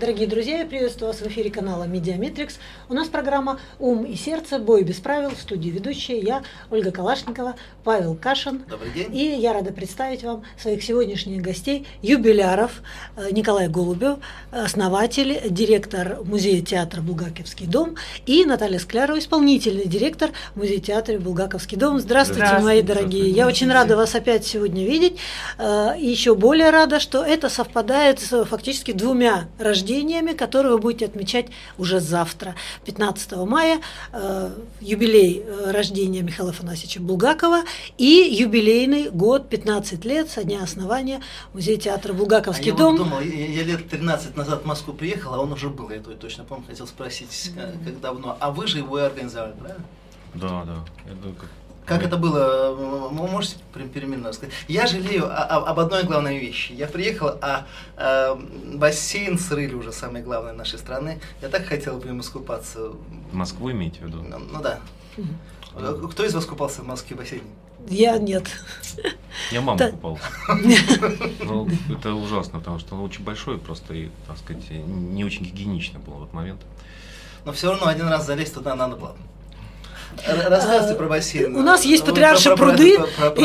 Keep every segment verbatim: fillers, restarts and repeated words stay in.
Дорогие друзья, я приветствую вас в эфире канала Медиаметрикс. У нас программа «Ум и сердце. Бой без правил». В студии ведущая я, Ольга Калашникова, Павел Кашин. Добрый день. И я рада представить вам своих сегодняшних гостей, юбиляров. Николай Голубев, основатель, директор музея театра «Булгаковский дом», и Наталья Склярова, исполнительный директор музея театра «Булгаковский дом». Здравствуйте, Здравствуйте мои дорогие. Здравствуйте. Я очень рада вас опять сегодня видеть. И еще более рада, что это совпадает с фактически двумя рождениями, которые вы будете отмечать уже завтра, пятнадцатого мая, э, юбилей рождения Михаила Афанасьевича Булгакова и юбилейный год, пятнадцать лет со дня основания музея театра «Булгаковский а дом». Я вот думал, я, я лет тринадцать назад в Москву приехал, а он уже был, я точно помню, хотел спросить, как, как давно. А вы же его и организовали, правильно? Да, да. Это как... Как это было? Вы можете переменно рассказать? Я жалею об одной главной вещи. Я приехал, а, а бассейн срыли уже, самый главный нашей страны. Я так хотел бы им искупаться. Москву имеете в виду? Ну, ну да. Mm-hmm. Кто из вас купался в Москве в бассейне? Я нет. Я маму да. купался. Ну, это ужасно, потому что он очень большой просто и, так сказать, не очень гигиенично было в этот момент. Но все равно один раз залезть туда надо платно. Рассказывайте про бассейн. У нас есть Патриарши пруды.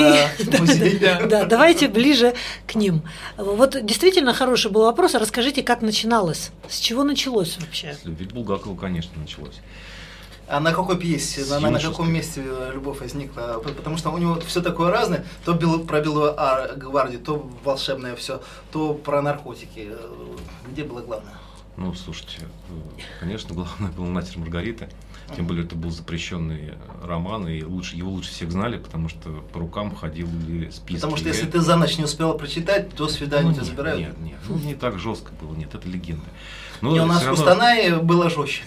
Да, давайте ближе к ним. Вот действительно хороший был вопрос. Расскажите, как начиналось? С чего началось вообще? С любви к Булгакову, конечно, началось. А на какой пьесе, на, на каком месте любовь возникла? Потому что у него все такое разное. То бел, про Белую гвардию, то волшебное все, то про наркотики. Где было главное? Ну, слушайте, конечно, главное было «Мастер Маргарита». Тем более это был запрещенный роман, и лучше, его лучше всех знали, потому что по рукам ходили списки. Потому что если ты за ночь не успела прочитать, до свидания ну, тебя нет, забирают. Нет, нет, ну, не так жестко было, нет, это легенда. Но не, у нас в равно... Кустанае было жестче.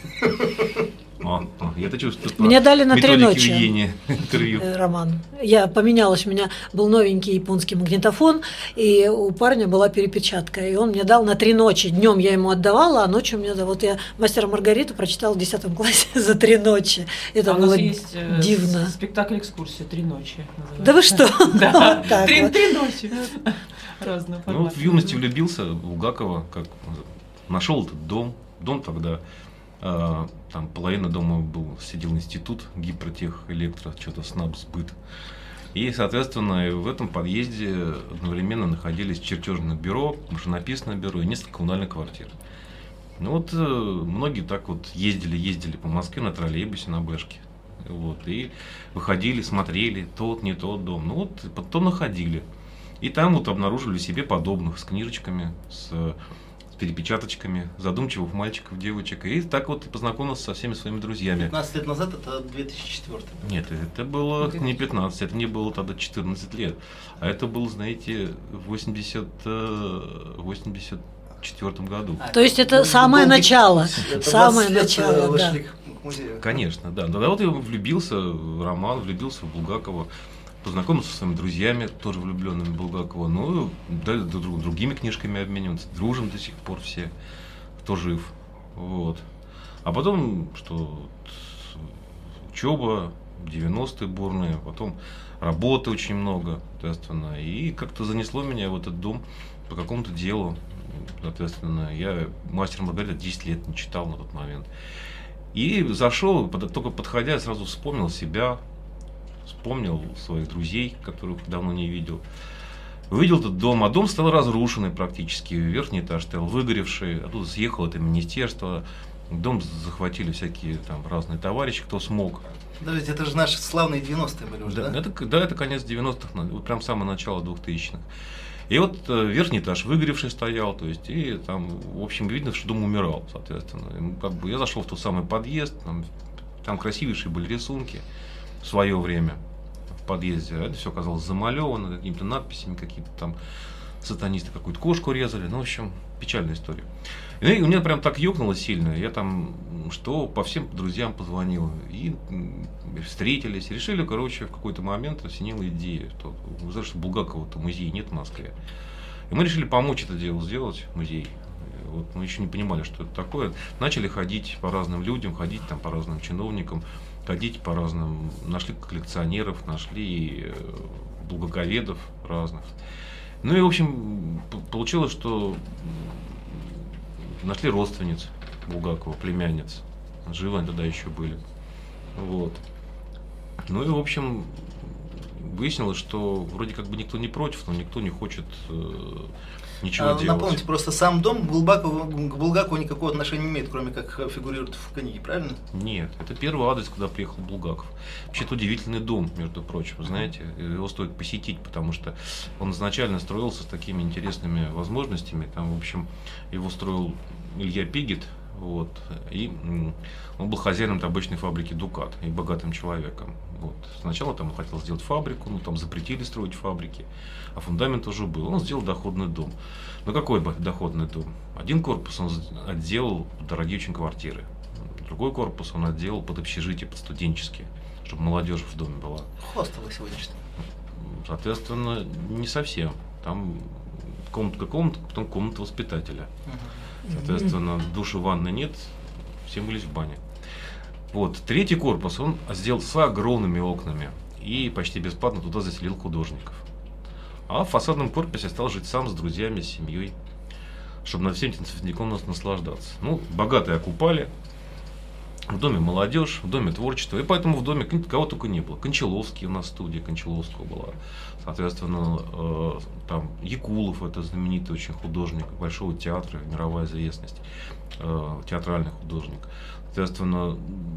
А, а, я это чувствую. Меня дали на три ночи интервью. Роман. Я поменялась, у меня был новенький японский магнитофон, и у парня была перепечатка, и он мне дал на три ночи. Днем я ему отдавала, а ночью у меня, вот я «Мастера Маргариту» прочитала в десятом классе за три ночи. Это а было у нас есть дивно. Спектакль «Экскурсия» «Три ночи». Называется. Да вы что? Да, три ночи. Разные форматы. Ну, в юности влюбился в Булгакова, как нашел этот дом. Дом тогда, э, там половина дома был, сидел институт, гипротех, электро, что-то снаб, сбыт. И, соответственно, в этом подъезде одновременно находились чертежное бюро, машинописное бюро и несколько коммунальных квартир. Ну вот, э, многие так вот ездили, ездили по Москве на троллейбусе, на Бэшке. Вот, и выходили, смотрели, тот, не тот дом. Ну вот, потом находили. И там вот обнаружили себе подобных с книжечками, с... перепечаточками, задумчивых мальчиков, девочек. И так вот познакомился со всеми своими друзьями. пятнадцать лет назад это две тысячи четвёртый. Нет, это было не пятнадцать, это мне было тогда четырнадцать лет. А это было, знаете, в восемьдесят четвёртом году. А, То есть это самое долгий... начало. Это самое начало, да. Конечно, да. Да, вот я влюбился в роман, влюбился в Булгакова. Познакомился со своими друзьями, тоже влюбленными в Булгакова, ну, да, друг, другими книжками обмениваться, дружим до сих пор все, кто жив, вот. А потом, что учеба, девяностые бурные, потом работы очень много, соответственно, и как-то занесло меня в этот дом по какому-то делу, соответственно, я «Мастер Маргарита» десять лет не читал на тот момент. И зашел, только подходя, я сразу вспомнил себя, вспомнил своих друзей, которых давно не видел. Увидел этот дом, а дом стал разрушенный практически. Верхний этаж стоял выгоревший, оттуда съехало это министерство. Дом захватили всякие там разные товарищи, кто смог. Да ведь это же наши славные девяностые были уже, да? Да, это, да, это конец девяностых, вот прям самое начало двухтысячных. И вот э, верхний этаж выгоревший стоял, то есть, и там, в общем, видно, что дом умирал, соответственно. И, как бы, я зашел в тот самый подъезд, там, там красивейшие были рисунки в свое время в подъезде. Это все оказалось замалевано какими-то надписями, какие-то там сатанисты какую-то кошку резали. Ну, в общем, печальная история. И у меня прям так ёкнуло сильно. Я там, что по всем друзьям позвонил. И встретились. Решили, короче, в какой-то момент осенила идея. Что, вы знаете, что Булгакова-то музея нет в Москве. И мы решили помочь это дело сделать, музей. Вот мы еще не понимали, что это такое. Начали ходить по разным людям, ходить там по разным чиновникам, ходить по разным. Нашли коллекционеров, нашли булгаковедов разных. Ну и, в общем, получилось, что нашли родственниц Булгакова, племянниц. Живы они тогда еще были. Вот. Ну и, в общем, выяснилось, что вроде как бы никто не против, но никто не хочет э, ничего а, делать. Напомните, просто сам дом к Булгакову, к Булгакову никакого отношения не имеет, кроме как фигурирует в книге, правильно? Нет, это первый адрес, куда приехал Булгаков. Вообще, это удивительный дом, между прочим, знаете, его стоит посетить, потому что он изначально строился с такими интересными возможностями. Там, в общем, его строил Илья Пигит, вот, и он был хозяином табачной фабрики «Дукат» и богатым человеком. Вот. Сначала там он хотел сделать фабрику, ну там запретили строить фабрики, а фундамент уже был. Он сделал доходный дом. Ну какой доходный дом? Один корпус он отделал под дорогие очень квартиры, другой корпус он отделал под общежитие, под студенческие, чтобы молодежь в доме была. Хостелы сегодняшние. Соответственно, не совсем. Там комнатка комната, потом комната воспитателя. Соответственно, душа, ванны нет, все мылись в бане. Вот, третий корпус он сделал с огромными окнами и почти бесплатно туда заселил художников. А в фасадном корпусе стал жить сам с друзьями, с семьей, чтобы над всем этим цветником нас наслаждаться. Ну, богатые окупали, в доме молодежь, в доме творчество, и поэтому в доме кого только не было. Кончаловский у нас студия Кончаловского была, соответственно, э, там Якулов, это знаменитый очень художник Большого театра, мировая известность, э, театральный художник. Соответственно,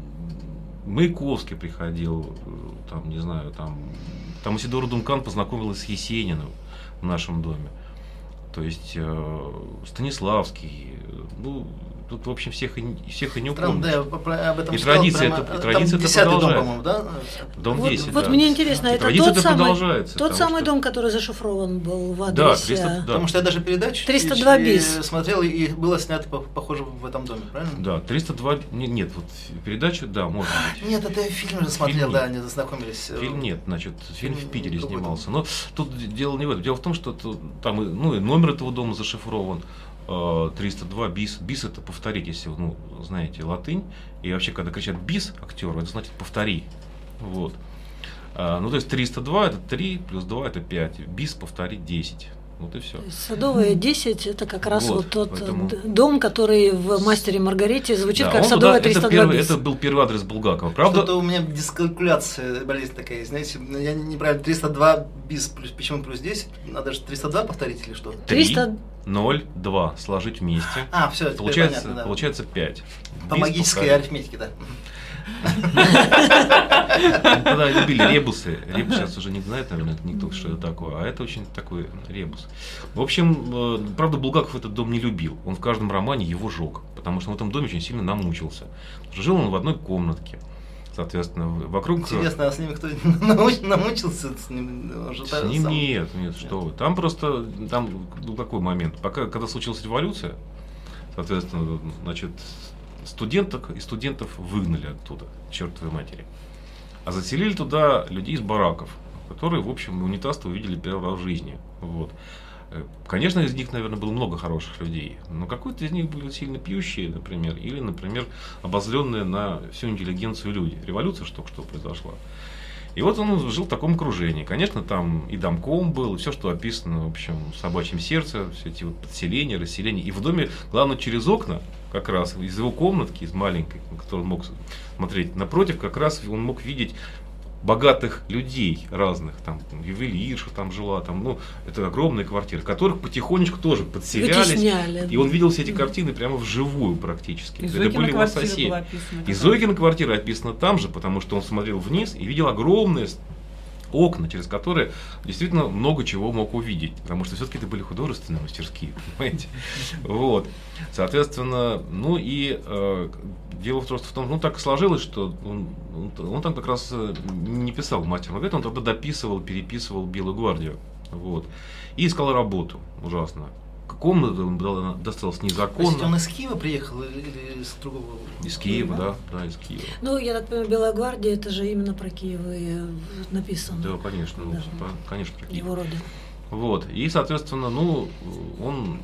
Маяковский приходил, там, не знаю, там, там Исидора Дункан познакомилась с Есениным в нашем доме. То есть э, Станиславский, ну, тут, в общем, всех и, всех и не упомнишь. Да, я об этом и читал, традиция прямо, это, и традиция это десятый продолжается. Дом, по-моему, да? Дом вот, десять, вот да. мне интересно, И это традиция тот это самый, продолжается, тот потому самый что- дом, который зашифрован был в Да, адресе. триста, да. Потому что я даже передачу триста два и- bis. смотрел, и было снято, по- похоже, в этом доме, правильно? Да, триста два, не- нет, вот передачу, да, может быть. Нет, это я фильм же смотрел, Фильм да, нет. они знакомились. Фильм нет, значит, фильм в Фильм Питере какой-то. снимался. Но тут дело не в этом. Дело в том, что тут, там и- ну, и номер этого дома зашифрован. э, триста два бис. Бис это повторить, если вы, ну, знаете латынь. И вообще, когда кричат бис актеру, это значит повтори. Вот. А, ну, то есть триста два это три, плюс два это пять. Бис повторить десять. Вот и все. Садовая десять это как раз Вот, вот, тот поэтому- д- дом, который в «Мастере и Маргарите» звучит Да, как он Садовая туда- это, триста два первый- bis. это был первый адрес Булгакова. Правда? Что-то у меня дискалькуляция, болезнь такая есть, знаете, я неправильно, триста два бис, плюс, почему плюс десять? Надо же триста два повторить или что? три, триста ноль, два сложить вместе. А, все, Получается, понятно, да. получается пять. По Бис магической повторить. арифметике, да. Ну, Тогда любили ребусы. Ребус сейчас уже не знает, наверное, никто, что это такое. А это очень такой ребус. В общем, э, правда, Булгаков этот дом не любил. Он в каждом романе его жег. Потому что в этом доме очень сильно намучился. Жил он в одной комнатке. Соответственно, вокруг... Интересно, а с ними кто намуч- намучился? С ним, он же С та- ним сам- нет, нет, что вы. Там просто, там был такой момент. Пока, когда случилась революция, соответственно, значит, студенток и студентов выгнали оттуда, чертовой матери. А заселили туда людей из бараков, которые, в общем, унитаз-то увидели первый раз в жизни. Вот. Э, Конечно, из них, наверное, было много хороших людей, но какой-то из них были сильно пьющие, например, или, например, обозленные на всю интеллигенцию люди. Революция же только что произошла. И вот он жил в таком окружении. Конечно, там и домком был, и все, что описано, в общем, в «Собачьем сердце», все эти вот подселения, расселения. И в доме, главное, через окна, как раз из его комнатки, из маленькой, на которую он мог смотреть напротив, как раз он мог видеть богатых людей разных, там ювелирша там жила, там, ну, это огромные квартиры, которых потихонечку тоже подселялись. Вытесняли. И он видел все эти картины прямо вживую практически. И Это Зойкина были его квартира соседи. была описана. И Зойкина квартира описана там же, потому что он смотрел вниз и видел огромные окна, через которые действительно много чего мог увидеть, потому что все-таки это были художественные мастерские, понимаете? Вот. Соответственно, ну и э, дело просто в том, ну так сложилось, что он, он, он там как раз э, не писал «Мастер и Маргарита», он тогда дописывал, переписывал «Белую гвардию». Вот. И искал работу ужасно. Комната он дал- досталась незаконно. Простите, он из Киева приехал или или из другого? Из Киева, да, да, из Киева. Ну, я так понимаю, «Белая гвардия» это же именно про Киев и написано. Да, конечно, ну, Да. по- конечно, про Киев. Его родина. Вот. И, соответственно, ну, он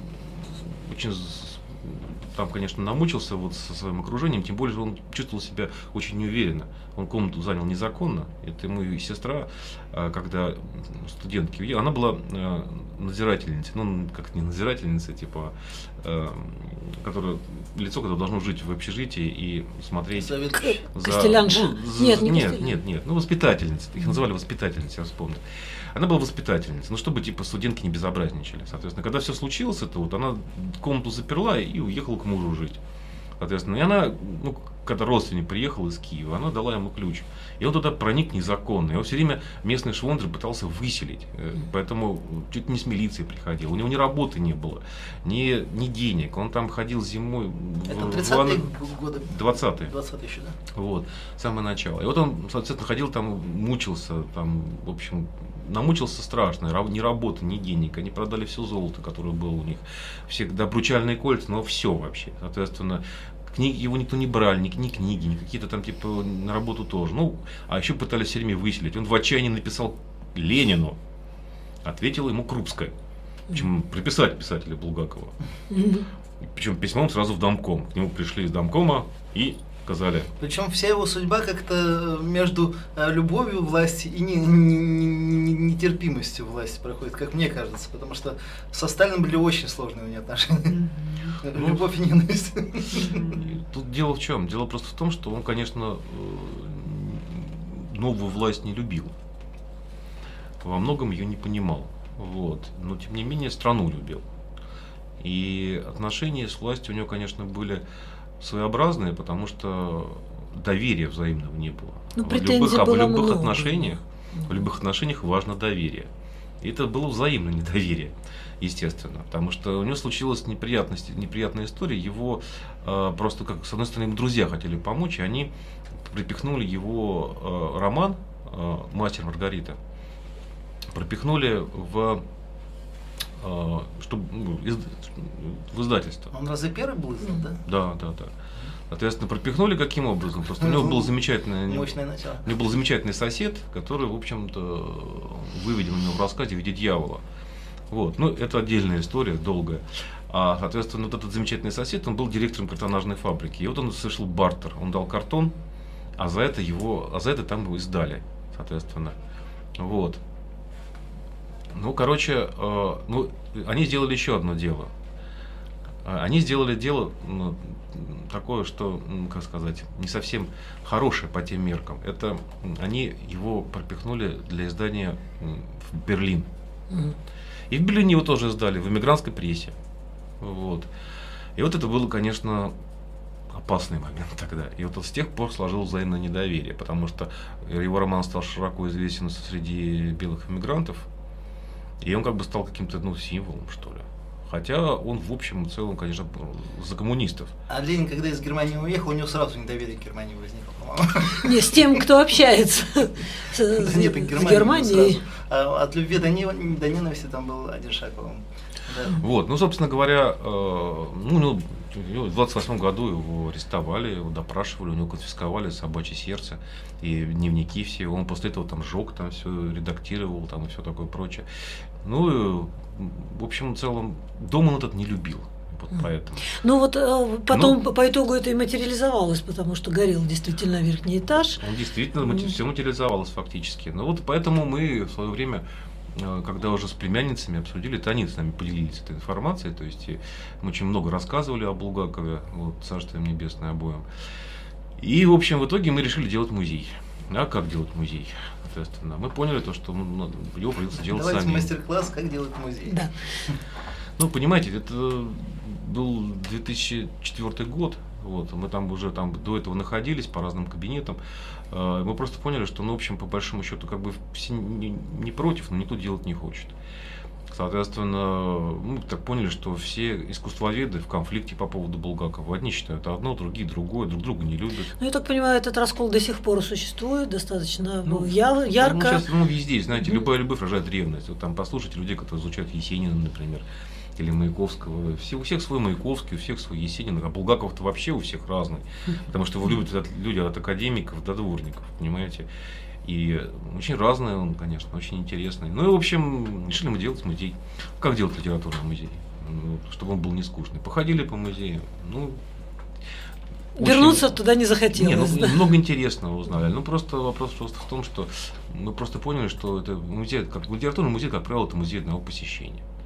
очень з- там, конечно, намучился вот со своим окружением, тем более, что он чувствовал себя очень неуверенно. Он комнату занял незаконно. Это ему и сестра, а, когда студентки, она была, а, надзирательницей, ну, как не надзирательница, типа, э, которое, лицо, которое должно жить в общежитии и смотреть Совет... за... Костелянша. Ну, за- Нет, не нет, Костелянша. нет, нет, ну, воспитательница, их называли воспитательницей, я вспомнил. Она была воспитательницей, ну, чтобы, типа, студентки не безобразничали, соответственно. Когда все случилось, это вот, она комнату заперла и уехала к мужу жить. Соответственно, и она, ну, когда родственник приехал из Киева, она дала ему ключ. И он туда проник незаконно. Его все время местный швондер пытался выселить. Поэтому чуть не с милицией приходил. У него ни работы не было, ни, ни денег. Он там ходил зимой. Это тридцатые годы. двадцатые. двадцатые еще, да? Вот, самое начало. И вот он, соответственно, ходил там, мучился, там, в общем, намучился страшно, ни работы, ни денег, они продали все золото, которое было у них, все обручальные кольца, но все вообще, соответственно, книги его никто не брал, ни, ни книги, ни какие-то там типа на работу тоже, ну, а еще пытались все время выселить, он в отчаянии написал Ленину, ответила ему Крупская, причем приписать писателя Булгакова, причем письмом сразу в домком, к нему пришли из домкома и сказали. Причем вся его судьба как-то между любовью власти и нетерпимостью власти проходит, как мне кажется, потому что со Сталиным были очень сложные у него отношения. Mm-hmm. Любовь и ненависть. Тут дело в чем? Дело просто в том, что он, конечно, новую власть не любил. Во многом ее не понимал. Вот. Но, тем не менее, страну любил. И отношения с властью у него, конечно, были своеобразные, потому что доверия взаимного не было. Ну, в любых, а в любых отношениях, в любых отношениях важно доверие. И это было взаимное недоверие, естественно, потому что у него случилась неприятность, неприятная история. Его э, просто, как с одной стороны, ему друзья хотели помочь, и они припихнули его э, роман э, «Мастер Маргарита», пропихнули в чтобы, ну, из, в издательство. Он разве первый был издан, да? Да, да, да. Соответственно, пропихнули каким образом? Просто у него был замечательный, мощное начало. У него был замечательный сосед, который, в общем-то, выведен у него в рассказе в виде дьявола. Вот. Ну, это отдельная история, долгая. А, соответственно, вот этот замечательный сосед, он был директором картонажной фабрики. И вот он совершил бартер. Он дал картон, а за это его, а за это там его издали, соответственно. Вот. Ну, короче, э, ну, они сделали еще одно дело. Они сделали дело, ну, такое, что, как сказать, не совсем хорошее по тем меркам. Это они его пропихнули для издания в Берлин. Mm-hmm. И в Берлине его тоже издали, в эмигрантской прессе. Вот. И вот это было, конечно, опасный момент тогда. И вот с тех пор сложилось взаимное недоверие, потому что его роман стал широко известен среди белых эмигрантов. И он как бы стал каким-то, ну, символом, что ли. Хотя он, в общем и целом, конечно, за коммунистов. А Ленин, когда из Германии уехал, у него сразу недоверие к Германии возникло, по-моему. Не, с тем, кто общается с Нет, к Германией. А от любви до ненависти там был один шаг, по-моему. Вот, ну, собственно говоря, ну, в двадцать восьмом году его арестовали, его допрашивали, у него конфисковали «Собачье сердце» и дневники все. Он после этого там сжег, там все редактировал, там и все такое прочее. Ну, в общем, в целом, дом он этот не любил. Вот поэтому. Ну вот потом ну, по итогу это и материализовалось, потому что горел действительно верхний этаж. Он действительно mm. все материализовалось фактически. Ну вот поэтому мы в свое время, когда уже с племянницами обсудили, то они с нами поделились этой информацией, то есть мы очень много рассказывали о Булгакове, вот, царство им небесное обоим. И, в общем, в итоге мы решили делать музей. А как делать музей? Соответственно, мы поняли то, что ну, его придется делать Давайте сами. Давайте мастер-класс, как делать музей. Да. Ну, понимаете, это был две тысячи четвёртый год, вот, мы там уже там до этого находились по разным кабинетам. Мы просто поняли, что, ну, в общем, по большому счету, как бы все не, не против, но никто делать не хочет. Соответственно, мы так поняли, что все искусствоведы в конфликте по поводу Булгакова. Одни считают одно, другие другое, друг друга не любят. Ну, я так понимаю, этот раскол до сих пор существует, достаточно ну, я, ярко. Ну, сейчас, ну, везде, знаете, mm-hmm. любая любовь рождает ревность. Вот там послушайте людей, которые изучают Есенина, например, или Маяковского. Все, у всех свой Маяковский, у всех свой Есенин, а Булгаков-то вообще у всех разный. Потому что его любят от, люди от академиков до дворников, понимаете. И очень разный он, конечно, очень интересный. Ну и, в общем, решили мы делать музей. Как делать литературный музей? Ну, чтобы он был не скучный. Походили по музею. Ну, вернуться очень... туда не захотелось. Не, ну, да? Много интересного узнали. Ну, просто вопрос просто в том, что мы просто поняли, что это музей, как литературный музей, как правило, это музей одного посещения.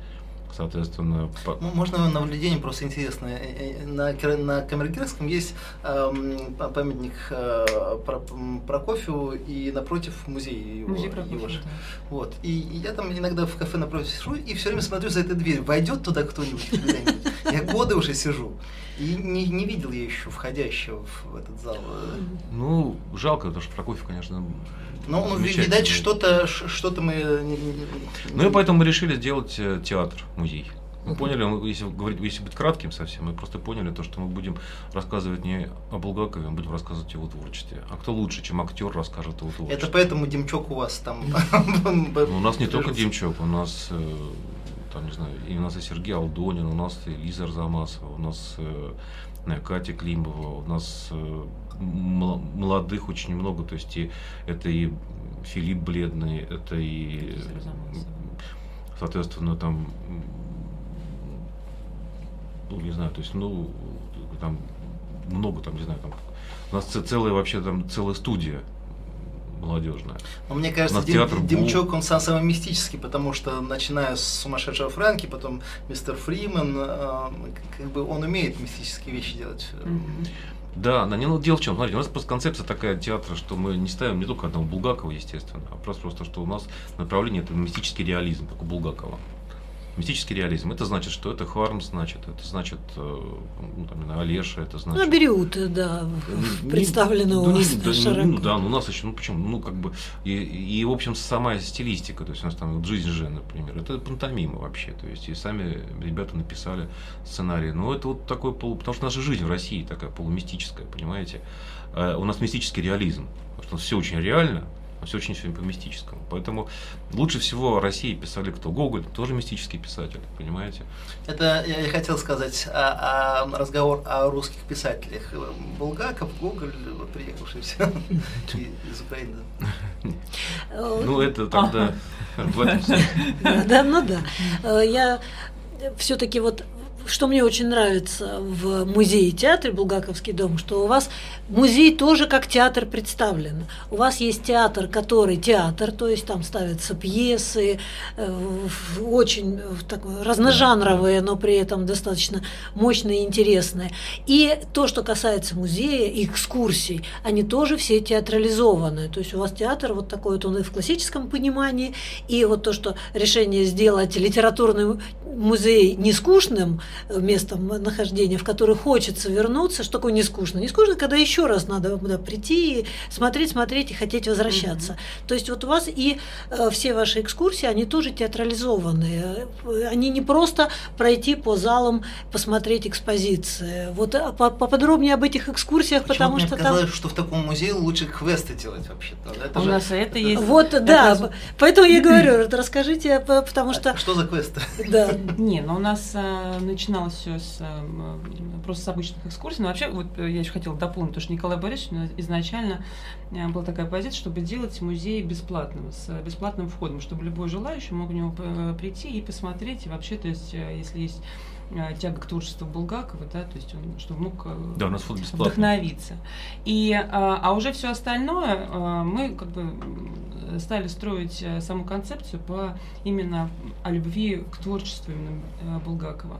Соответственно, по... Можно наблюдение просто интересное. На, на Камергерском есть э, памятник э, Прокофьеву и напротив музей его. Музей Прокофьева, его же. Да. Вот. И, и я там иногда в кафе напротив сижу и все время смотрю за этой дверью. Войдет туда кто-нибудь когда-нибудь? Я годы уже сижу. И не, не видел я еще входящего в, в этот зал. Ну, жалко, потому что Прокофьев, конечно, ну, ну видать, что-то, что-то мы... Ну и поэтому мы решили сделать театр, музей. Мы uh-huh. поняли, если говорить, если быть кратким совсем, мы просто поняли то, что мы будем рассказывать не о Булгакове, мы будем рассказывать о его творчестве. А кто лучше, чем актер, расскажет о его творчестве? Это поэтому Демчок у вас там... У нас не только Демчок, у нас... Там, не знаю, и у нас и Сергей Алдонин, у нас и Лиза Арзамасова, у нас э, Катя Климова, у нас э, молодых очень много, то есть и, это и Филипп Бледный, это и, соответственно, там, ну, не знаю, то есть, ну, там много, там, не знаю, там, у нас целая вообще там целая студия молодежная. Но мне кажется, Дем, Демчок, он сам самый мистический, потому что, начиная с «Сумасшедшего Фрэнки», потом «Мистер Фриман», э, как бы он умеет мистические вещи делать. Mm-hmm. Да, да, не, ну, дело в чем, смотрите, у нас просто концепция такая театра, что мы не ставим не только одного Булгакова, естественно, а просто, просто что у нас направление это мистический реализм, как у Булгакова. Мистический реализм. Это значит, что это Хармс, значит, это значит, ну, там, Олеша, это значит... Ну, Бериуты, да, представлены у вас широко. Ну, да, ну, у нас еще, ну, почему, ну, как бы, и, и, в общем, сама стилистика, то есть у нас там вот «Жизнь Жен», например, это пантомима вообще, то есть и сами ребята написали сценарий. Но это вот такой полу... Потому что наша жизнь в России такая полумистическая, понимаете? А у нас мистический реализм, потому что все очень реально, все очень все по мистическому. Поэтому лучше всего о России писали кто? Гоголь, тоже мистический писатель, понимаете? Это я хотел сказать о, о разговор о русских писателях. Булгаков, Гоголь, приехавший все из Украины. Ну, это тогда в этом смысле. Да, ну да. Я все-таки вот что мне очень нравится в музее-театре «Булгаковский дом», что у вас музей тоже как театр представлен. У вас есть театр, который театр, то есть там ставятся пьесы, э, очень такое, разножанровые, но при этом достаточно мощные и интересные. И то, что касается музея, экскурсий, они тоже все театрализованы. То есть у вас театр вот такой вот, он и в классическом понимании, и вот то, что решение сделать литературный музей нескучным, местом нахождения, в который хочется вернуться. Что такое не скучно? Не скучно, когда еще раз надо да, прийти и смотреть, смотреть и хотеть возвращаться. Mm-hmm. То есть вот у вас и э, все ваши экскурсии, они тоже театрализованные. Они не просто пройти по залам, посмотреть экспозиции. Вот а, поподробнее об этих экскурсиях, Почему потому мне что казалось, там... что в таком музее лучше квесты делать вообще-то. Это у же, нас это, это есть. Вот, это да, раз... поэтому я говорю, расскажите, потому что... А что за квесты? Да. Не, но у нас а, начиналось все с, а, просто с обычных экскурсий. Но вообще, вот я еще хотела дополнить, потому что Николай Борисович изначально а, была такая позиция, чтобы делать музей бесплатным, с бесплатным входом, чтобы любой желающий мог в него прийти и посмотреть. И вообще, то есть, если есть тяга к творчеству Булгакова, да, то есть он, чтобы мог да, у нас вдохновиться. И, а, а уже все остальное а, мы как бы стали строить саму концепцию по именно о любви к творчеству именно Булгакова.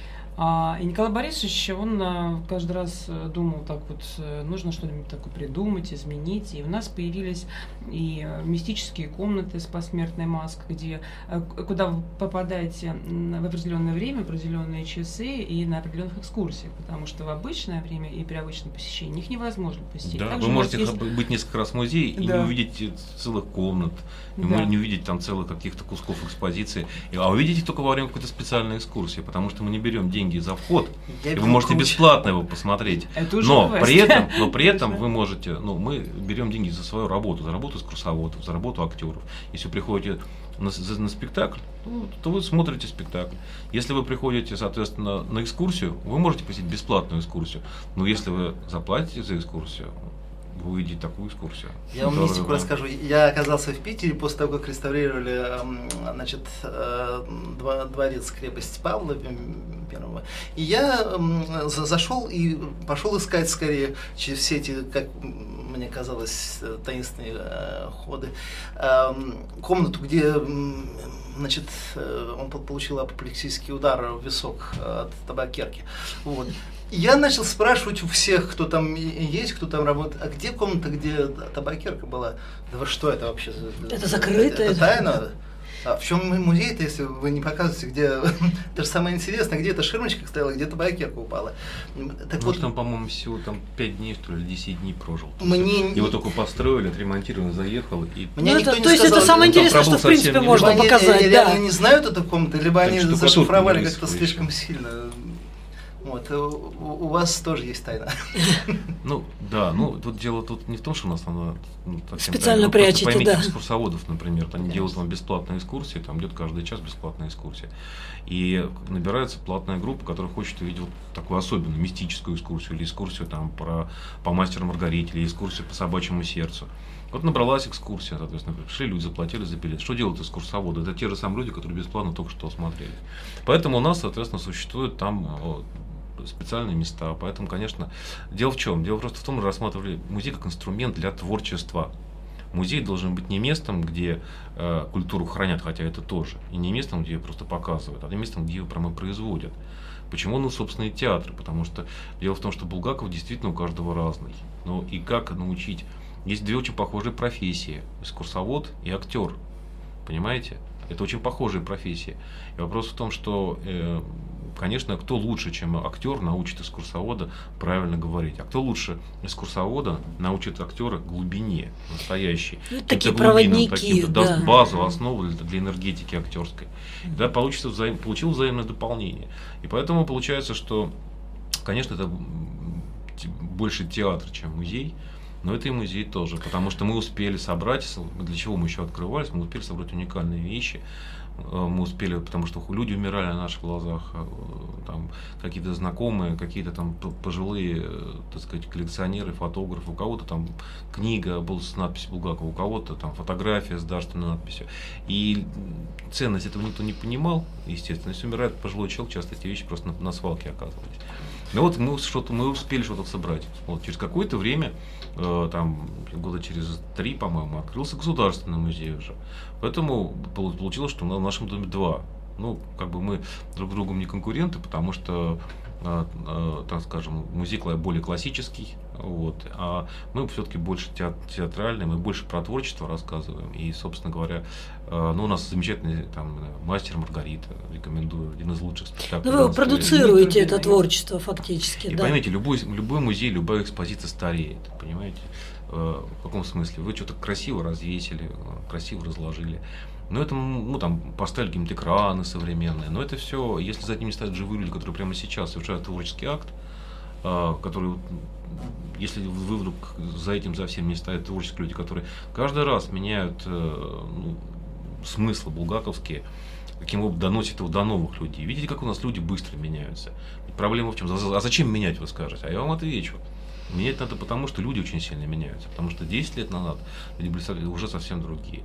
А, и Николай Борисович, он а, каждый раз думал, так вот, нужно что-нибудь такое придумать, изменить. И у нас появились и мистические комнаты с посмертной маской, где, куда вы попадаете в определенное время, в определенные часы и на определенных экскурсиях. Потому что в обычное время и при обычном посещении их невозможно посетить. Да, Также вы можете есть... быть несколько раз в музее и да. не увидеть целых комнат, да. не увидеть там целых каких-то кусков экспозиции, а увидите только во время какой-то специальной экскурсии, потому что мы не берем деньги за вход, Я и вы можете круче. бесплатно его посмотреть. Но при этом, но при этом вы можете, ну, мы берем деньги за свою работу, за работу экскурсоводов, за работу актеров. Если вы приходите на, на спектакль, ну, то вы смотрите спектакль. Если вы приходите, соответственно, на экскурсию, вы можете посетить бесплатную экскурсию. Но если вы заплатите за экскурсию, вы увидите такую экскурсию. Я вам мистику расскажу. Я оказался в Питере после того, как реставрировали, значит, дворец, крепость Павла Первого. И я зашел и пошел искать скорее через все эти, как мне казалось, таинственные ходы, комнату, где значит, он получил апоплексический удар в висок от табакерки. Вот. Я начал спрашивать у всех, кто там есть, кто там работает, а где комната, где табакерка была? Да вы что это вообще? Это закрыто? Это тайна? А в чем музей-то, если вы не показываете, где... Это же самое интересное, где эта ширмочка стояла, где табакерка упала. Так ну, вот, там, по-моему, всего там пять дней, что ли, десять дней прожил. Мне... Его только построили, отремонтировали, заехал. И... Мне ну, никто это, не то сказал, есть это самое интересное, что в принципе можно либо показать. Они да. реально не знают эту комнату, либо так они зашифровали как-то слишком сильно. Вот, у, у вас тоже есть тайна. Ну, да, ну, тут дело тут не в том, что у нас она ну, специально прячете, поймите, да. экскурсоводов, например, они yes. делают вам бесплатные экскурсии, там идет каждый час бесплатная экскурсия. И набирается платная группа, которая хочет увидеть вот такую особенную мистическую экскурсию, или экскурсию там про, по мастеру Маргарите, или экскурсию по собачьему сердцу. Вот набралась экскурсия, соответственно, пришли люди, заплатили за билет. Что делают экскурсоводы? Это те же самые люди, которые бесплатно только что смотрели. Поэтому у нас, соответственно, существует там вот, специальные места. Поэтому, конечно, дело в чем? Дело просто в том, что рассматривали музей как инструмент для творчества. Музей должен быть не местом, где э, культуру хранят, хотя это тоже, и не местом, где ее просто показывают, а местом, где ее прямо производят. Почему? Ну, собственно, и театры. Потому что дело в том, что Булгаков действительно у каждого разный. Ну, и как научить? Есть две очень похожие профессии. Экскурсовод и актер. Понимаете? Это очень похожие профессии. И вопрос в том, что, э, конечно, кто лучше, чем актер, научит экскурсовода правильно говорить. А кто лучше экскурсовода научит актера глубине настоящей. Ну, такие проводники, да. Даст базу, основу для, для энергетики актерской. И да, получится взаим, получил взаимное дополнение. И поэтому получается, что, конечно, это больше театр, чем музей. Но это и музей тоже, потому что мы успели собрать, для чего мы еще открывались, мы успели собрать уникальные вещи. Мы успели, потому что люди умирали на наших глазах, там какие-то знакомые, какие-то там пожилые, так сказать, коллекционеры, фотографы, у кого-то там книга была с надписью Булгакова, у кого-то там фотография с дарственной надписью. И ценность этого никто не понимал, естественно. Если умирает пожилой человек, часто эти вещи просто на, на свалке оказывались. Ну вот мы что-то мы успели что-то собрать. Вот через какое-то время, э, там года через три, по-моему, открылся государственный музей уже. Поэтому получилось, что в нашем доме два. Ну, как бы мы друг другу не конкуренты, потому что, э, э, так скажем, музей более классический, вот, а мы все-таки больше театральные, мы больше про творчество рассказываем. И, собственно говоря, э, ну, у нас замечательный там мастер Маргарита, рекомендую, один из лучших спектаклей. Ну, вы продуцируете это творчество фактически, и да. Поймите, любой, любой музей, любая экспозиция стареет, понимаете? В каком смысле? Вы что-то красиво развесили, красиво разложили. Но это, ну, там, поставили какие-то экраны современные. Но это все, если за ними стоят живые люди, которые прямо сейчас совершают творческий акт, который, если вы вдруг за этим, за всем не стоят творческие люди, которые каждый раз меняют ну, смыслы булгаковские, каким образом доносит его до новых людей. Видите, как у нас люди быстро меняются. Проблема в чем? А зачем менять, вы скажете? А я вам отвечу. Менять надо потому, что люди очень сильно меняются. Потому что десять лет назад люди были уже совсем другие.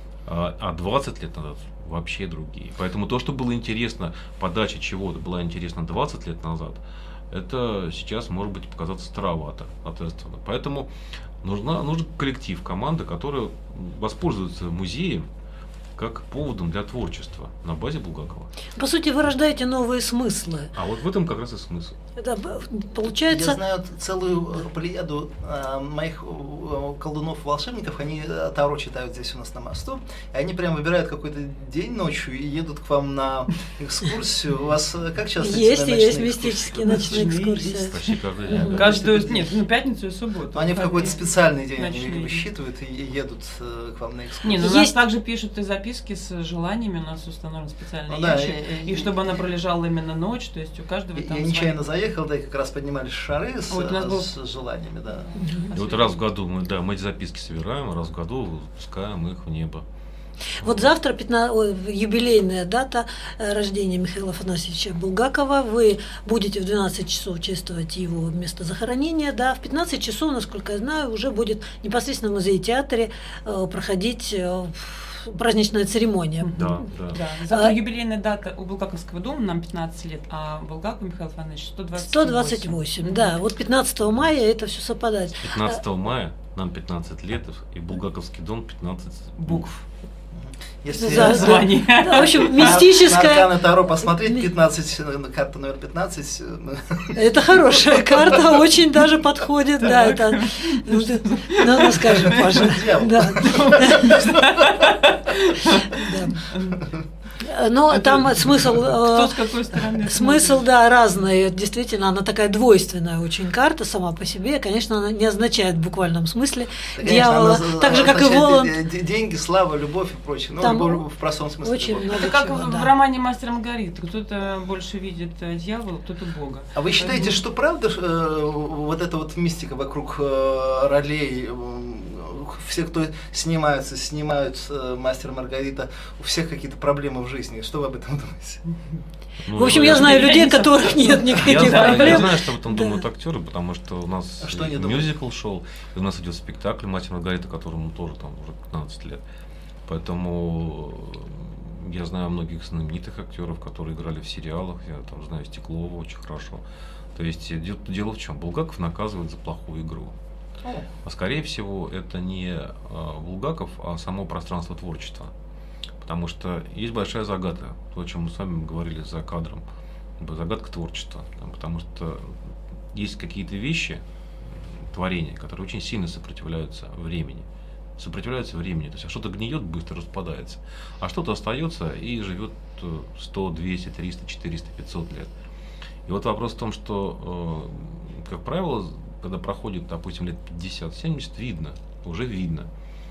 А двадцать лет назад вообще другие. Поэтому то, что было интересно, подача чего-то была интересна двадцать лет назад, это сейчас может быть показаться старовато, соответственно. Поэтому нужна, нужен коллектив, команда, которая воспользуется музеем как поводом для творчества на базе Булгакова. По сути, вы рождаете новые смыслы. А вот в этом как раз и смысл. Это получается... Я знаю целую плеяду э, моих э, колдунов-волшебников, они Таро читают здесь у нас на мосту, и они прям выбирают какой-то день ночью и едут к вам на экскурсию. У вас как часто есть, есть мистические ночные экскурсии. Почти каждый день. Каждую, нет, ну пятницу и субботу. Они в какой-то специальный день они высчитывают и едут к вам на экскурсию. Не, ну у нас также пишут и записки с желаниями, у нас установлен специальный ящик, и чтобы она пролежала именно ночь, то есть у каждого там... Я нечаянно заехал, да, и как раз поднимали шары с, вот с, был... с желаниями, да. И вот раз в году мы, да, мы эти записки собираем, а раз в году выпускаем их в небо. Вот завтра пятнадцатая, юбилейная дата рождения Михаила Афанасьевича Булгакова. Вы будете в двенадцать часов чествовать его место захоронения. Да, в пятнадцать часов, насколько я знаю, уже будет непосредственно в музее-театре проходить праздничная церемония. Да, да. да. Завтра а, юбилейная дата у Булгаковского дома, нам пятнадцать лет, а Булгакову Михаил Афанасьевич сто двадцать восемь. сто двадцать восемь, да. Вот пятнадцатого мая это все совпадает. пятнадцатого мая нам пятнадцать лет, и Булгаковский дом пятнадцать букв. Если За- название. Да, в общем, на мистическая. арканы Таро посмотреть, пятнадцать, карта номер пятнадцать. Это хорошая карта, очень даже подходит, да, это, ну, ты- ну, ну, скажем, Паша, Дьявол. да. Да. Но Это там смысл, Кто э, с какой стороны? смысл, смотрит. да, разный. Действительно, она такая двойственная очень карта сама по себе. Конечно, она не означает в буквальном смысле Конечно, дьявола, она так же, как и означает Воланд. д- д- деньги, слава, любовь и прочее. Ну, Там любовь в простом смысле. очень любовь. много Это как чего, в да. в романе «Мастер и Маргарита». Кто-то больше видит э, дьявола, кто-то Бога. А вы считаете, Поэтому- что правда э, вот эта вот мистика вокруг э, ролей, э, все, кто снимаются, снимают э, «Мастер и Маргарита», у всех какие-то проблемы в жизни? Что вы об этом думаете? Ну, В общем, я знаю я людей, не которых нет Я никаких знаю, я проблем. знаю, что об этом Да. думают актеры, потому что у нас А что они и думают? мюзикл шел, и у нас идет спектакль «Мастер и Маргарита», которому тоже там уже пятнадцать лет. Поэтому я знаю многих знаменитых актеров, которые играли в сериалах. Я там знаю Стеклова очень хорошо. То есть дело, дело в чем? Булгаков наказывает за плохую игру. А скорее всего, это не а, Булгаков, а само пространство творчества. Потому что есть большая загадка, то, о чем мы с вами говорили за кадром, загадка творчества. Там, Потому что есть какие-то вещи, творения, которые очень сильно сопротивляются времени. Сопротивляются времени. То есть а что-то гниет, быстро распадается, а что-то остается и живет сто, двести, триста, четыреста, пятьсот лет. И вот вопрос в том, что, э, как правило, когда проходит, допустим, лет пятьдесят-семьдесят, видно, уже видно,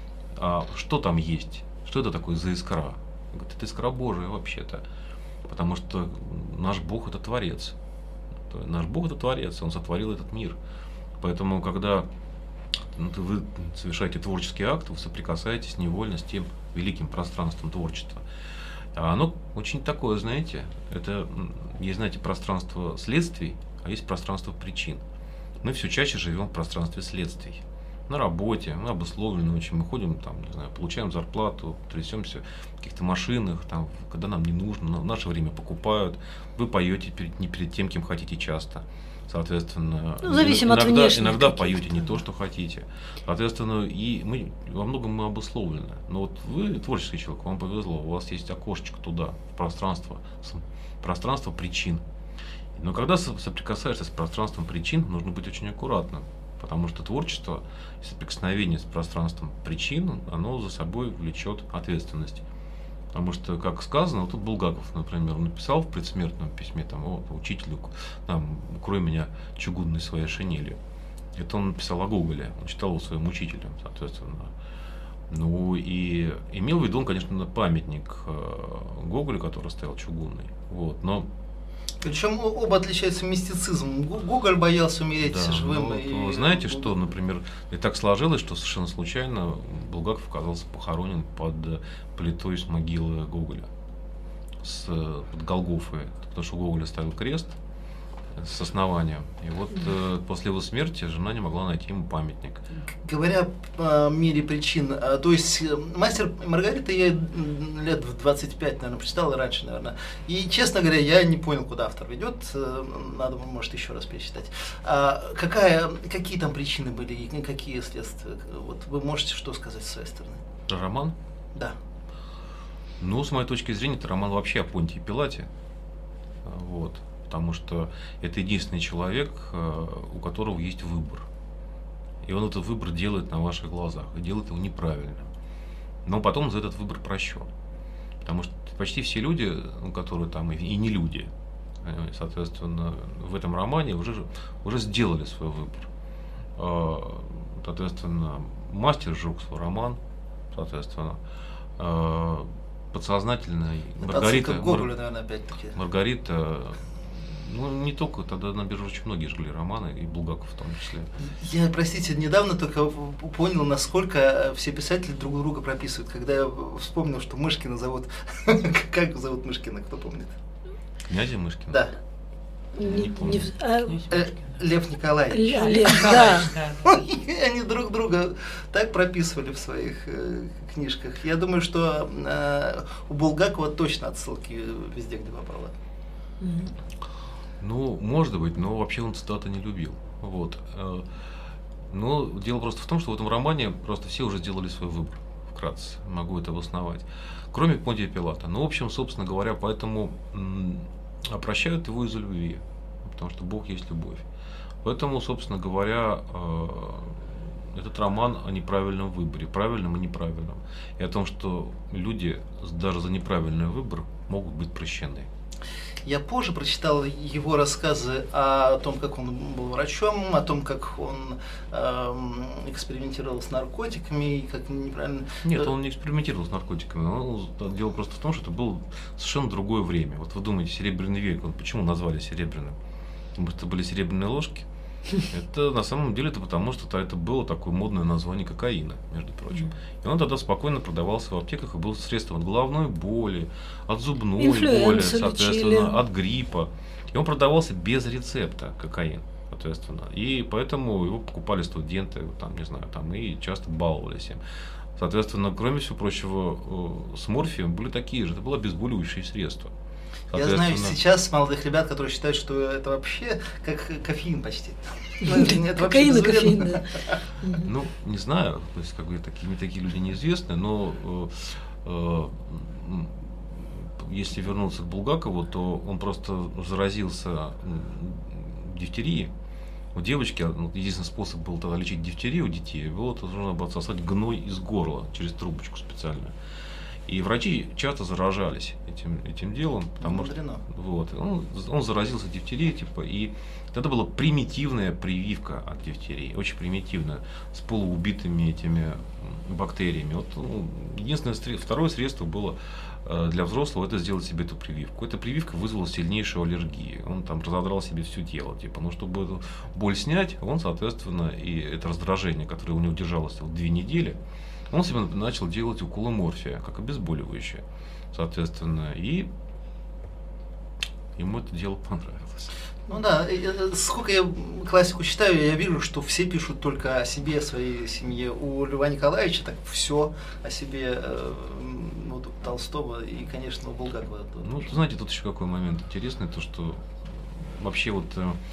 а что там есть, что это такое за искра. Говорит, это искра Божия вообще-то, потому что наш Бог это Творец. Наш Бог это Творец, Он сотворил этот мир. Поэтому, когда ну, вы совершаете творческий акт, вы соприкасаетесь невольно с тем великим пространством творчества. А оно очень такое, знаете, это есть, знаете, пространство следствий, а есть пространство причин. Мы все чаще живем в пространстве следствий. На работе, мы обусловлены очень, мы ходим, там, не знаю, получаем зарплату, трясемся в каких-то машинах, там, когда нам не нужно, в наше время покупают, вы поете перед, не перед тем, кем хотите часто. Соответственно, Ну, зависимо от иногда, внешних иногда каких-то, поете не да. то, что хотите. Соответственно, и мы во многом мы обусловлены. Но вот вы творческий человек, вам повезло, у вас есть окошечко туда, в пространство, пространство причин. Но когда соприкасаешься с пространством причин, нужно быть очень аккуратным, потому что творчество, соприкосновение с пространством причин, оно за собой влечет ответственность. Потому что, как сказано, вот тут Булгаков, например, написал в предсмертном письме там, о, учителю, там, укрой меня чугунной своей шинелью. Это он написал о Гоголе, он читал его своим учителем, соответственно. Ну и имел в виду он, конечно, памятник Гоголю, который стоял чугунный. Вот, но Причем оба отличаются мистицизмом. Гоголь боялся умереть да, живым. ну, и... ну, знаете, что, например, и так сложилось, что совершенно случайно Булгаков оказался похоронен под плитой с могилы Гоголя, с, под Голгофой, потому что Гоголь оставил крест с основания. И вот э, после его смерти жена не могла найти ему памятник. Говоря о мире причин, а, то есть «Мастер и Маргарита» я лет в двадцать пять, наверное, прочитал, и раньше, наверное. И, честно говоря, я не понял, куда автор ведет. Надо, может, еще раз перечитать. А какая, какие там причины были и какие следствия? Вот вы можете что сказать с своей стороны? Про роман? Да. Ну, с моей точки зрения, это роман вообще о Понтии Пилате. Вот. Потому что это единственный человек, у которого есть выбор. И он этот выбор делает на ваших глазах, и делает его неправильно. Но потом за этот выбор прощен. Потому что почти все люди, которые там и не люди, соответственно, в этом романе уже, уже сделали свой выбор. Соответственно, мастер сжег свой роман, соответственно, подсознательно Маргарита, Гоголя, наверное, опять-таки. Маргарита, ну не только, тогда на бирже очень многие жгли романы, и Булгаков в том числе. Я, простите, недавно только понял, насколько все писатели друг друга прописывают. Когда я вспомнил, что Мышкина зовут... Как зовут Мышкина, кто помнит? Князя Мышкина? Да. Не помню. Э, Лев Николаевич. Лев, да. Они друг друга так прописывали в своих э, книжках. Я думаю, что э, у Булгакова точно отсылки везде, где попало. Ну, может быть, но вообще он цитаты не любил. Вот. Но дело просто в том, что в этом романе просто все уже сделали свой выбор. вкратце, могу это обосновать. Кроме Понтия Пилата. Ну, в общем, собственно говоря, поэтому м, прощают его из-за любви, потому что Бог есть любовь. Поэтому, собственно говоря, э, этот роман о неправильном выборе, правильном и неправильном. И о том, что люди даже за неправильный выбор могут быть прощены. Я позже прочитал его рассказы о том, как он был врачом, о том, как он эм, экспериментировал с наркотиками, и как неправильно... Нет, он не экспериментировал с наркотиками. Он, дело просто в том, что это было совершенно другое время. Вот вы думаете, Серебряный век, он почему назвали серебряным? Потому что это были серебряные ложки. Это на самом деле это потому, что это было такое модное название кокаина, между прочим. И он тогда спокойно продавался в аптеках и был средством от головной боли, от зубной боли, соответственно, лечили. От гриппа. И он продавался без рецепта, кокаин, соответственно. И поэтому его покупали студенты, там, не знаю, там, и часто баловались им. Соответственно, кроме всего прочего, с морфием были такие же, это было обезболивающее средство. Я знаю сейчас молодых ребят, которые считают, что это вообще как кофеин почти. Кокаин и кофеин, да. Ну, не знаю, то есть как бы такие, такие люди неизвестны, но э, если вернуться к Булгакову, то он просто заразился дифтерией. У девочки единственный способ был тогда лечить дифтерию у детей, было то нужно было отсосать гной из горла через трубочку специальную. И врачи часто заражались этим, этим делом, потому что вот, он, он заразился дифтерией, типа, и это была примитивная прививка от дифтерии, очень примитивная, с полуубитыми этими бактериями. Вот, ну, единственное, второе средство было для взрослого — это сделать себе эту прививку. Эта прививка вызвала сильнейшую аллергию. Он там разодрал себе все тело, типа, ну, чтобы эту боль снять, он, соответственно, и это раздражение, которое у него держалось вот, две недели, он себе начал делать уколы морфия, как обезболивающее, соответственно, и ему это дело понравилось. Ну да, сколько я классику читаю, я вижу, что все пишут только о себе, о своей семье. У Льва Николаевича так все о себе, вот, у Толстого и, конечно, у Булгакова. Ну, знаете, тут еще какой момент интересный, то что вообще вот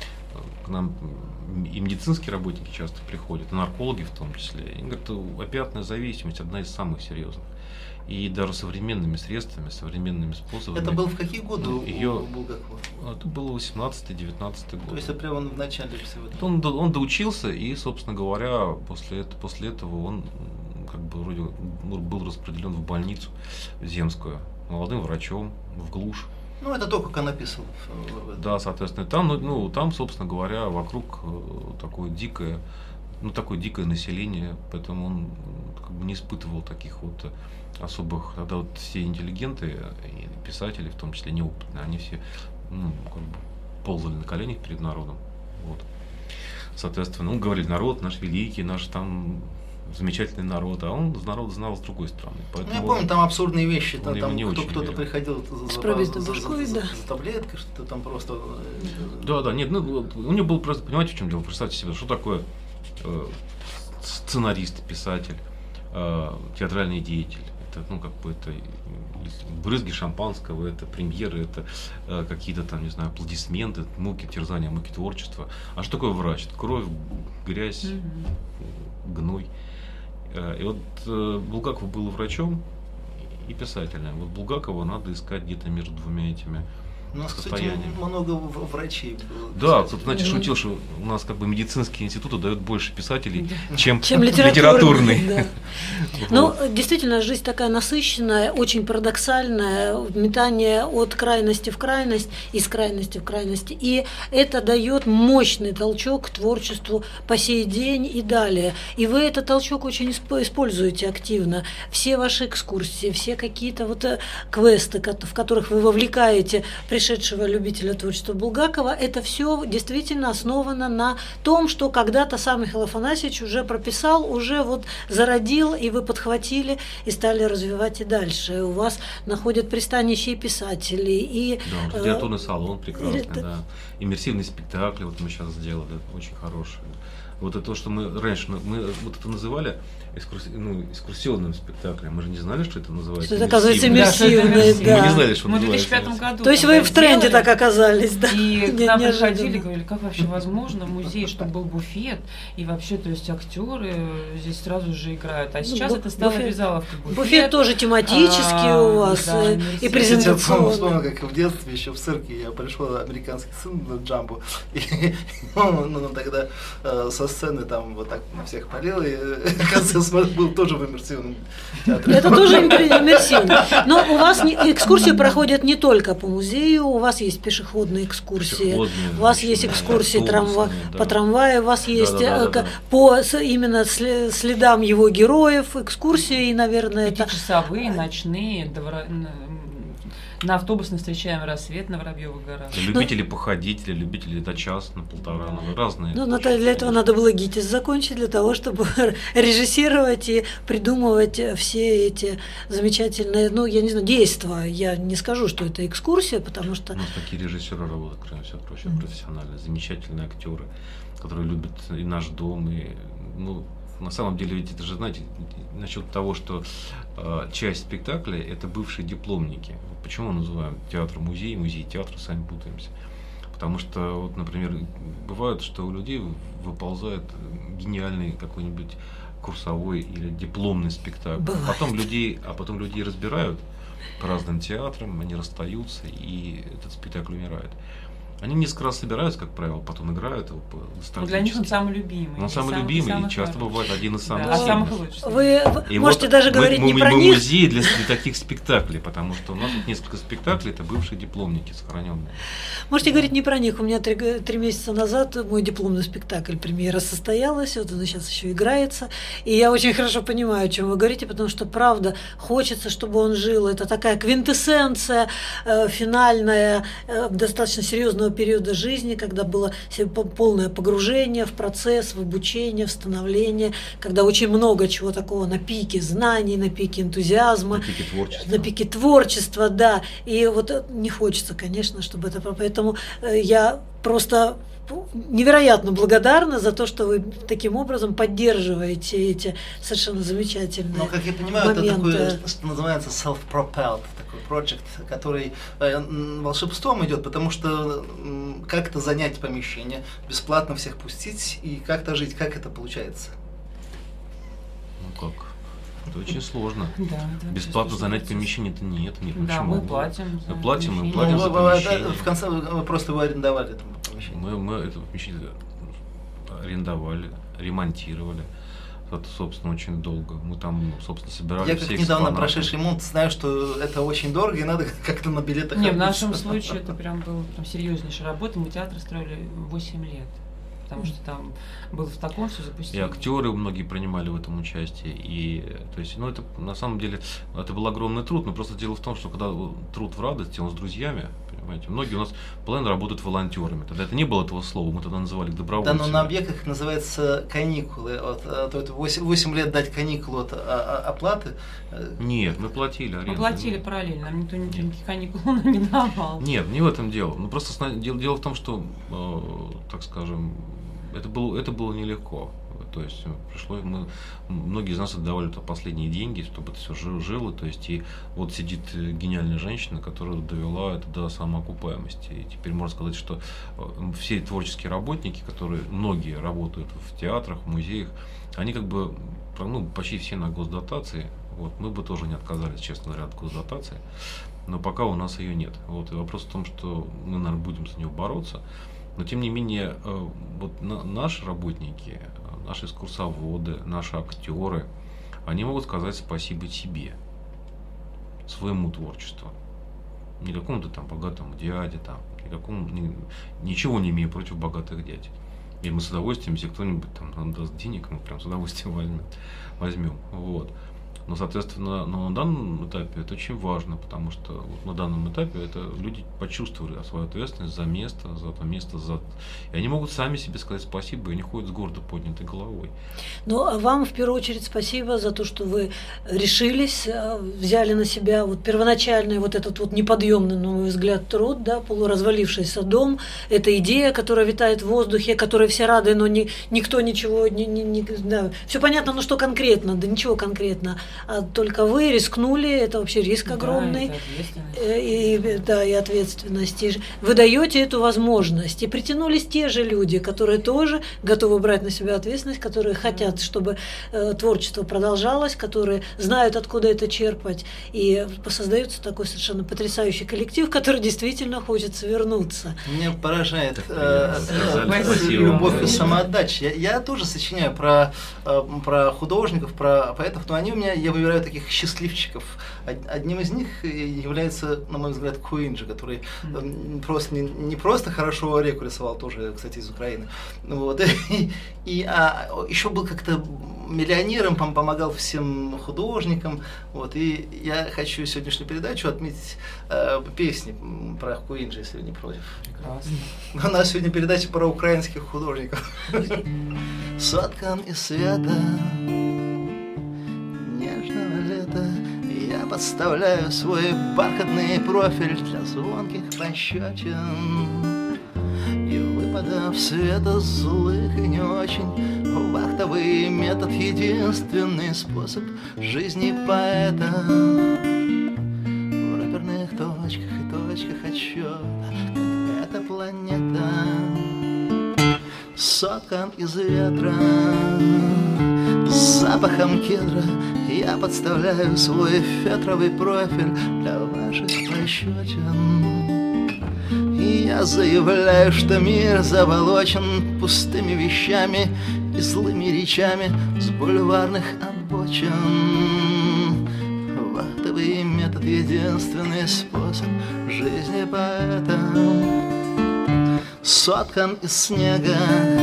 к нам и медицинские работники часто приходят, и наркологи в том числе. И говорят, опиатная зависимость одна из самых серьезных. И даже современными средствами, современными способами. Это было в какие годы ну, у ее, Булгакова? Это было восемнадцатый-девятнадцатый год. То есть это прямо в начале всего этого? Он, он доучился, и, собственно говоря, после, это, после этого он как бы вроде был распределен в больницу земскую, молодым врачом, в глушь. Ну, это то, как он описывал. Да, соответственно, там, ну, там, собственно говоря, вокруг такое дикое, ну, такое дикое население, поэтому он как бы не испытывал таких вот особых, тогда вот все интеллигенты и писатели, в том числе неопытные, они все, ну, как бы ползали на коленях перед народом, вот. Соответственно, он говорил, народ наш великий, наш там замечательный народ, а он народ знал с другой стороны. Поэтому ну, я помню, там абсурдные вещи, там, там кто, кто-то верил. Приходил за, за, за, за, за, за таблеткой, что-то там просто... Да, да, нет, ну, у него было просто, понимаете, в чем дело, представьте себе, что такое э, сценарист, писатель, э, театральный деятель. Это, ну, как бы это брызги шампанского, это премьеры, это э, какие-то там, не знаю, аплодисменты, муки терзания, муки творчества. А что такое врач? Это кровь, грязь, mm-hmm. гной. И вот э, Булгаков был врачом и писателем. Вот Булгакова надо искать где-то между двумя этими у нас, кстати, много врачей было. Да, кто-то, знаете, шутил, что у нас как бы медицинские институты дают больше писателей, да. чем, чем литературные. Да. Вот. Ну, действительно, жизнь такая насыщенная, очень парадоксальная, метание от крайности в крайность, из крайности в крайность. И это дает мощный толчок к творчеству по сей день и далее. И вы этот толчок очень используете активно. Все ваши экскурсии, все какие-то вот квесты, в которых вы вовлекаете пришедшего любителя творчества Булгакова, это все действительно основано на том, что когда-то сам Михаил Афанасьевич уже прописал, уже вот зародил, и вы подхватили и стали развивать и дальше. У вас находят пристанище и писатели, и... Да, литературный салон прекрасный, это... да. Иммерсивный спектакль вот мы сейчас сделали, очень хороший. Вот это то, что мы раньше, мы вот это называли экскурси, ну, экскурсионным спектаклем. Мы же не знали, что это называется. Что это, оказывается, иммерсивное, да. Мы не знали, что мы это в две тысячи пятом году. То есть вы в в тренде так оказались, да. И к нам приходили, говорили, как вообще возможно музей, чтобы был буфет, и вообще, то есть актеры здесь сразу же играют. А сейчас это стало обязаловкой. Буфет тоже тематический у вас, и презентационный. Я вспомнил, как в детстве еще в цирке я пришел, американский сын Джамбо, и он тогда со сцены там вот так на всех полил, и оказывается, был тоже в иммерсивном театре. Это тоже иммерсивно. Но у вас экскурсии проходят не только по музею, у вас есть пешеходные экскурсии, у вас есть экскурсии трамва... да. по трамваю, у вас есть да, да, да, да. по именно следам его героев, экскурсии, наверное, это... Часовые, ночные, на автобусной встречаем рассвет на Воробьевых горах. Любители ну, походить, или любители до час, на полтора, да. ну, разные. Ну, Наталья, для этого надо было ГИТИС закончить, для того, чтобы режиссировать и придумывать все эти замечательные, ну, я не знаю, действия. Я не скажу, что это экскурсия, потому что... У нас такие режиссеры работают, кроме всего прочего, mm-hmm. профессионально, замечательные актеры, которые любят и наш дом, и, ну, на самом деле, ведь это же, знаете, насчет того, что э, часть спектакля – это бывшие дипломники. Почему мы называем театр-музей, музей-театр, сами путаемся? Потому что, вот, например, бывает, что у людей выползает гениальный какой-нибудь курсовой или дипломный спектакль. Потом людей, а потом людей разбирают по разным театрам, они расстаются, и этот спектакль умирает. Они несколько раз собираются, как правило, потом играют его. Для них он самый любимый. Он самый любимый, и часто бывает один из самых да, сильных. Самых лучших. Вы и можете вот даже мы, говорить мы, не мы, про мы них. Музей для, для таких спектаклей, потому что у нас тут несколько спектаклей, это бывшие дипломники сохраненные. Можете говорить не про них. У меня три, три месяца назад мой дипломный спектакль, премьера состоялась, вот он сейчас еще играется. И я очень хорошо понимаю, о чем вы говорите, потому что, правда, хочется, чтобы он жил. Это такая квинтэссенция э, финальная, э, достаточно серьезного периода жизни, когда было полное погружение в процесс, в обучение, в становление, когда очень много чего такого на пике знаний, на пике энтузиазма, на пике творчества, на пике творчества, да. И вот не хочется, конечно, чтобы это... Поэтому я просто невероятно благодарна за то, что вы таким образом поддерживаете эти совершенно замечательные моменты. Ну, как я понимаю, моменты. Это такой, что называется self-propelled, такой проект, который э, волшебством идет, потому что э, как-то занять помещение, бесплатно всех пустить и как-то жить. Как это получается? Ну как? Это очень сложно. Да, да, бесплатно занять помещение это нет. нет да, почему? мы платим. Мы платим, мы ну, платим вы, за помещение. В конце вы просто вы арендовали это помещение. Мы, мы это помещение арендовали, ремонтировали. Это, собственно, очень долго. Мы там, собственно, собирали Я все как недавно экспонаты. прошедший ремонт, знаю, что это очень дорого, и надо как-то на билетах... Не, в нашем случае это прям была прям серьезнейшая работа. Мы театр строили восемь лет. Потому что там было в таком все запустили. И актеры многие принимали в этом участие. И, то есть, ну, это на самом деле это был огромный труд. Но просто дело в том, что когда труд в радости, он с друзьями, понимаете, многие у нас половина работают волонтерами. Тогда это не было этого слова, мы тогда называли их добровольцами. Да, но на объектах называется каникулы. Вот, то это восемь лет дать каникулу от оплаты. Нет, мы платили аренду. Мы платили параллельно, нам никто ничего, никаких каникул не давал. Нет, не в этом дело. Ну просто дело, дело в том, что, э, так скажем, это было, это было нелегко. То есть пришлось, мы, многие из нас отдавали -то последние деньги, чтобы это все жило. То есть и вот сидит гениальная женщина, которая довела это до самоокупаемости. И теперь можно сказать, что все творческие работники, которые многие работают в театрах, в музеях, они как бы, ну, почти все на госдотации. Вот, мы бы тоже не отказались, честно говоря, от госдотации, но пока у нас ее нет. Вот, и вопрос в том, что мы, наверное, будем за нее бороться. Но тем не менее, вот наши работники, наши экскурсоводы, наши актеры, они могут сказать спасибо себе, своему творчеству. Не какому-то там богатому дяде, там, никакому, ни, ничего не имею против богатых дядь. И мы с удовольствием, если кто-нибудь там нам даст денег, мы прям с удовольствием возьмем. возьмем. Вот. Но, соответственно, но на данном этапе это очень важно, потому что вот на данном этапе это люди почувствовали свою ответственность за место, за то место, за... и они могут сами себе сказать спасибо, и они ходят с гордо поднятой головой. Ну, а вам в первую очередь спасибо за то, что вы решились, взяли на себя вот первоначальный вот этот вот неподъемный, на мой взгляд, труд, да, полуразвалившийся дом, эта идея, которая витает в воздухе, которой все рады, но ни, никто ничего, не, не, не, да, все понятно, но что конкретно, да ничего конкретно. а только вы рискнули, это вообще риск Да, огромный, это ответственность. и, и, да, и ответственность. И вы даете эту возможность, и притянулись те же люди, которые тоже готовы брать на себя ответственность, которые хотят, чтобы э, творчество продолжалось, которые знают, откуда это черпать, и создается такой совершенно потрясающий коллектив, в который действительно хочется вернуться. Меня поражает э, э, Спасибо. любовь и самоотдача. Я, я тоже сочиняю про, э, про художников, про поэтов, но они у меня, я выбираю таких счастливчиков. Од- Одним из них является, на мой взгляд, Куинджи, который э, просто не, не просто хорошо реку рисовал, тоже, кстати, из Украины. Вот. И, и, а еще был как-то миллионером, пом- помогал всем художникам. Вот. И я хочу сегодняшнюю передачу отметить э, песни про Куинджи, если вы не против. Прекрасно. У нас сегодня передача про украинских художников. Соткан из света нежного лета я подставляю свой бархатный профиль для звонких пощечин и выпадов света злых и не очень. Вахтовый метод — единственный способ жизни поэта. В рэперных точках и точках отсчета, как эта планета, соткан из ветра, с запахом кедра я подставляю свой фетровый профиль для ваших пощечин. И я заявляю, что мир заволочен пустыми вещами и злыми речами с бульварных обочин. Вахтовый метод — единственный способ жизни поэта. Соткан из снега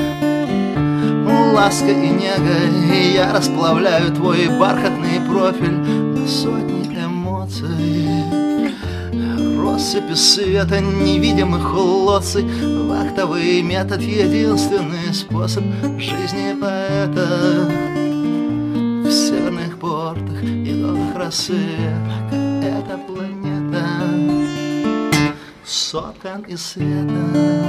лаской и негой я расплавляю твой бархатный профиль на сотни эмоций. Россыпи света невидимых лоций. Вахтовый метод — единственный способ жизни поэта. В северных портах и дорогах рассвета, как эта планета, соткан из света.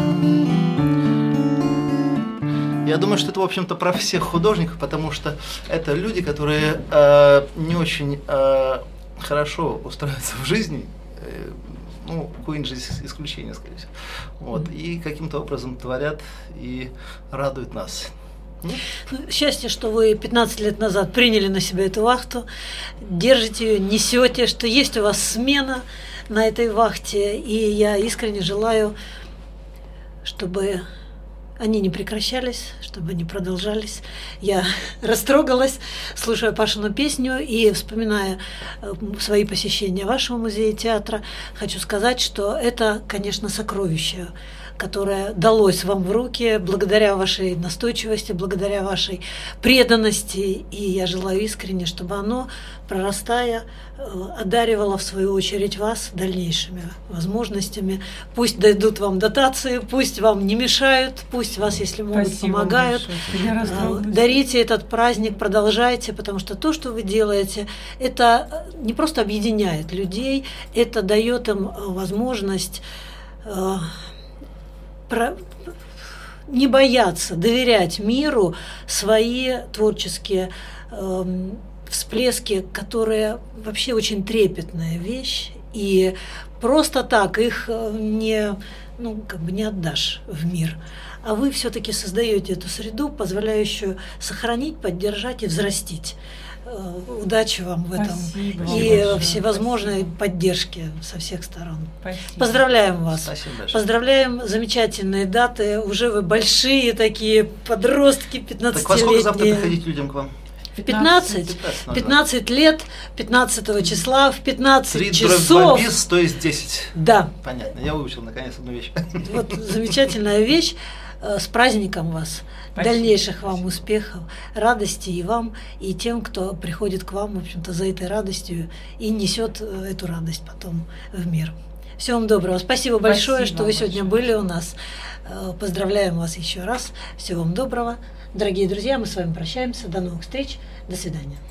Я думаю, что это, в общем-то, про всех художников, потому что это люди, которые э, не очень э, хорошо устраиваются в жизни. Э, ну, Куинджи исключение, скорее всего. Вот, и каким-то образом творят и радуют нас. Ну, счастье, что вы пятнадцать лет назад приняли на себя эту вахту, держите ее, несете, что есть у вас смена на этой вахте, и я искренне желаю, чтобы они не прекращались, чтобы они продолжались. Я растрогалась, слушая Пашину песню и вспоминая свои посещения вашего музея театра. Хочу сказать, что это, конечно, сокровище, которое далось вам в руки благодаря вашей настойчивости, благодаря вашей преданности. И я желаю искренне, чтобы оно, прорастая, одаривало в свою очередь вас дальнейшими возможностями. Пусть дойдут вам дотации, пусть вам не мешают, пусть вас, если могут, Спасибо помогают. большое. Дарите этот праздник, продолжайте, потому что то, что вы делаете, это не просто объединяет людей, это дает им возможность Про... не бояться, доверять миру свои творческие э, всплески, которые вообще очень трепетная вещь, и просто так их не, ну, как бы не отдашь в мир. А вы все-таки создаете эту среду, позволяющую сохранить, поддержать и взрастить. Удачи вам в этом. Спасибо. И Спасибо. всевозможной поддержки со всех сторон. Спасибо. Поздравляем вас. Спасибо большое. Поздравляем, замечательные даты. Уже вы большие такие подростки, Так во сколько завтра пятнадцатилетние. приходить людям к вам? В пятнадцать. пятнадцать. пятнадцать лет, пятнадцатого числа, в пятнадцать Три дробь часов. два бис, то есть десять. Да, Понятно, я выучил наконец одну вещь. вот замечательная вещь. С праздником вас, Спасибо. дальнейших вам успехов, радости и вам, и тем, кто приходит к вам, в общем-то, за этой радостью и несет эту радость потом в мир. Всего вам доброго. Спасибо большое, Спасибо что вы сегодня большое. были у нас. Поздравляем вас еще раз. Всего вам доброго. Дорогие друзья, мы с вами прощаемся. До новых встреч. До свидания.